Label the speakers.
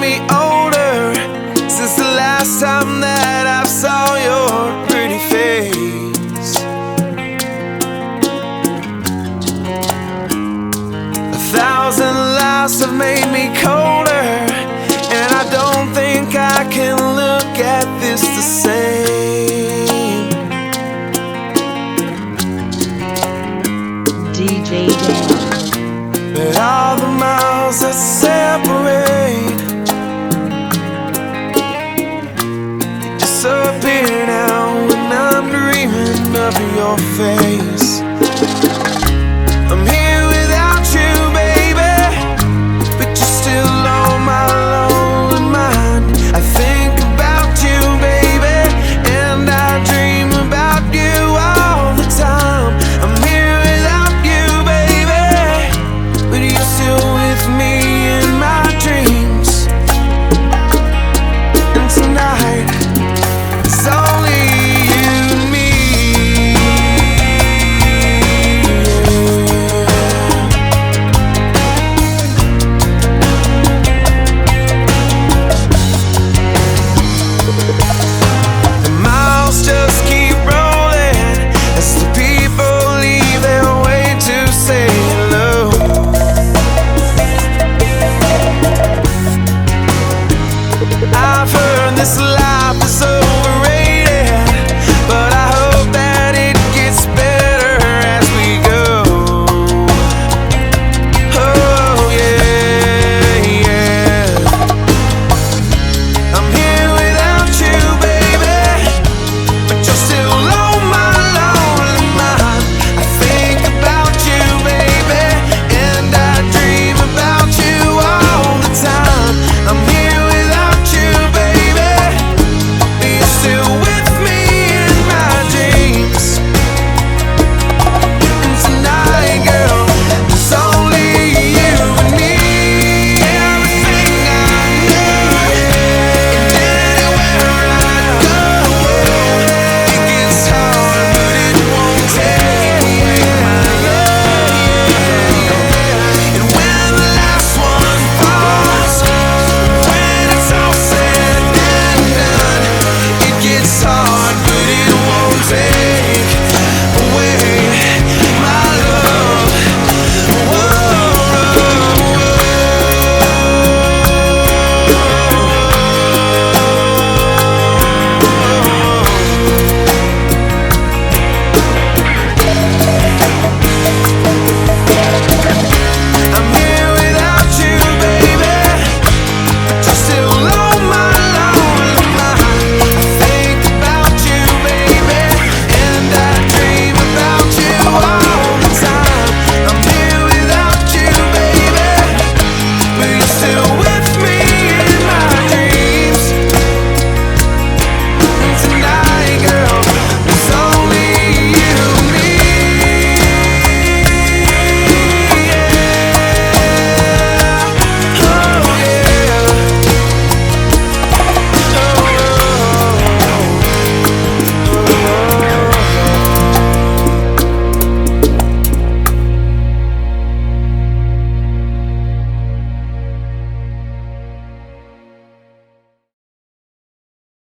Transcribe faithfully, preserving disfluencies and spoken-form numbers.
Speaker 1: me older since the last time that I saw your pretty face. A thousand lies have made me colder, and I don't think I can look at this the same.
Speaker 2: D J Dan.
Speaker 1: But all the miles that separate disappear now when I'm dreaming of your face.